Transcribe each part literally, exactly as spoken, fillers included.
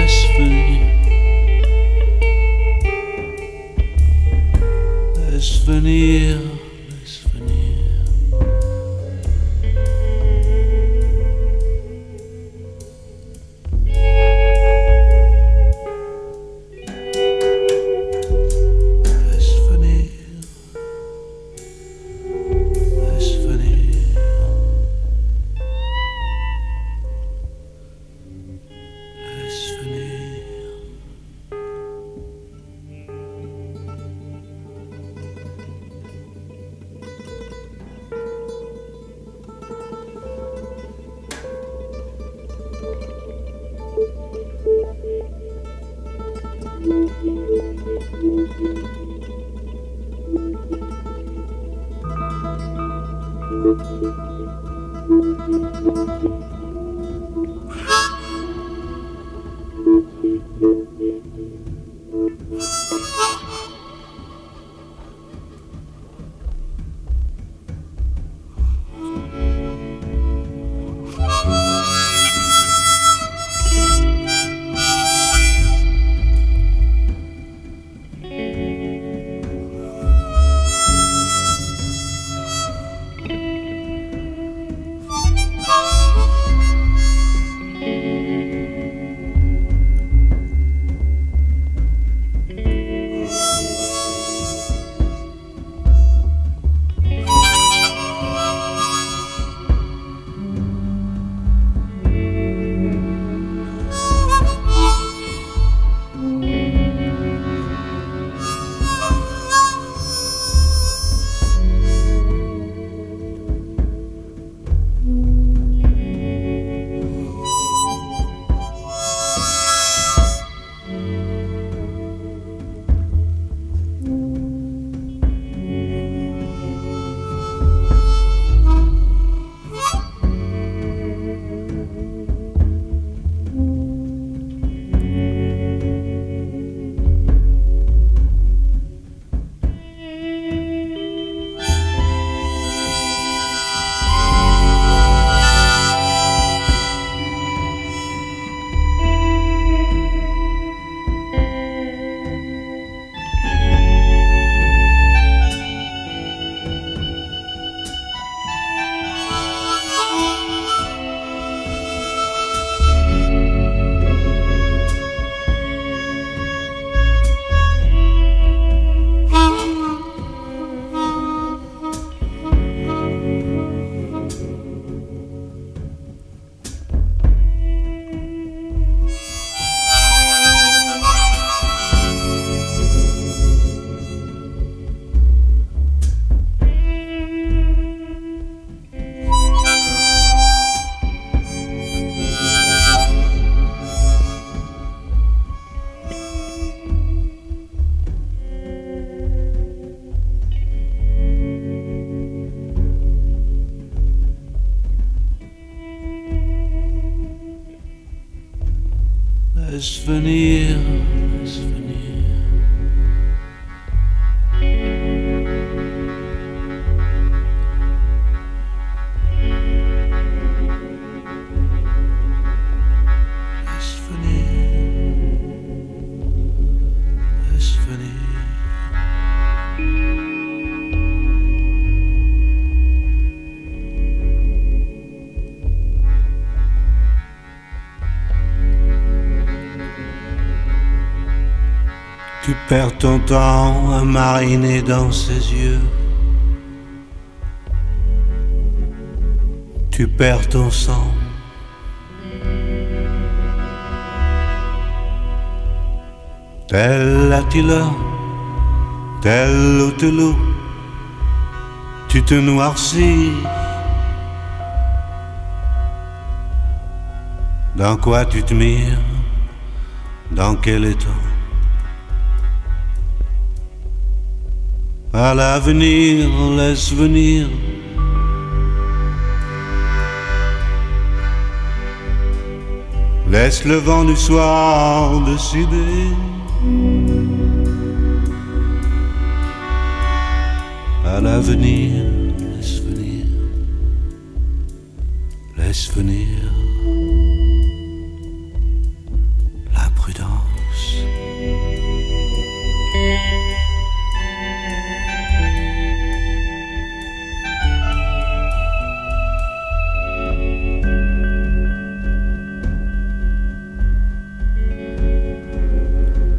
laisse venir, laisse venir, laisse venir. Laisse venir, laisse venir. Laisse venir, laisse venir. Tu perds ton temps à mariner dans ses yeux. Tu perds ton sang. Tel Attila, tel Othello, tu te noircis. Dans quoi tu te mires? Dans quel état? À l'avenir, laisse venir. Laisse le vent du soir décider. À l'avenir, laisse venir. Laisse venir. La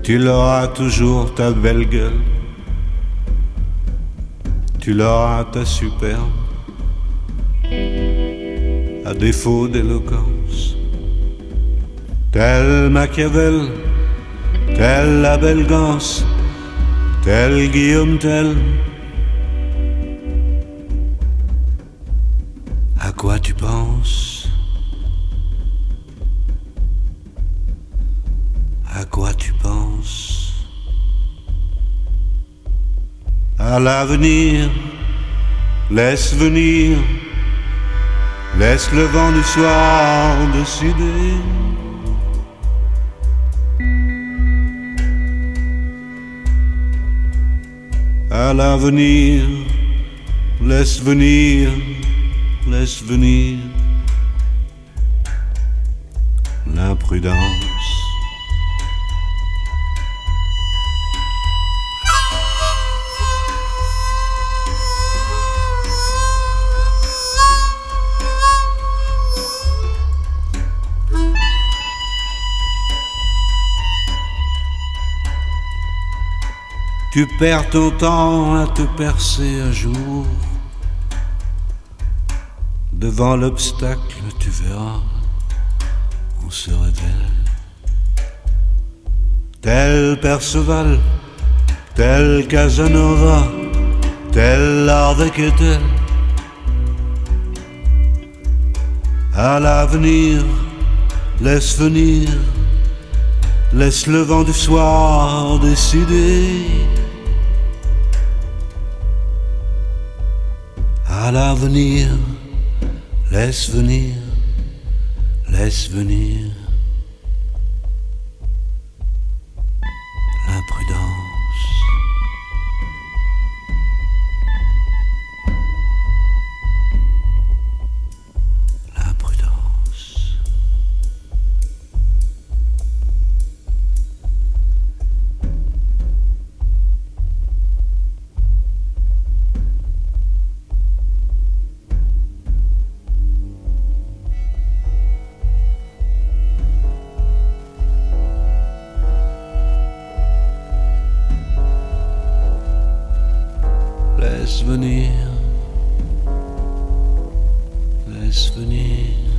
Tu l'auras toujours ta belle gueule, tu l'auras ta superbe, à défaut d'éloquence. Tel Machiavel, tel la belle Ganse, tel Guillaume Tell. À quoi tu penses? À quoi tu penses? À l'avenir, laisse venir, laisse le vent du soir décider. À l'avenir, laisse venir, laisse venir l'imprudence. Tu perds ton temps à te percer un jour. Devant l'obstacle, tu verras, on se révèle. Tel Perceval, tel Casanova, tel Harvey Kettel. À l'avenir, laisse venir, laisse le vent du soir décider. À l'avenir, laisse venir, laisse venir l'imprudence. L'imprudence. Laisse venir, laisse venir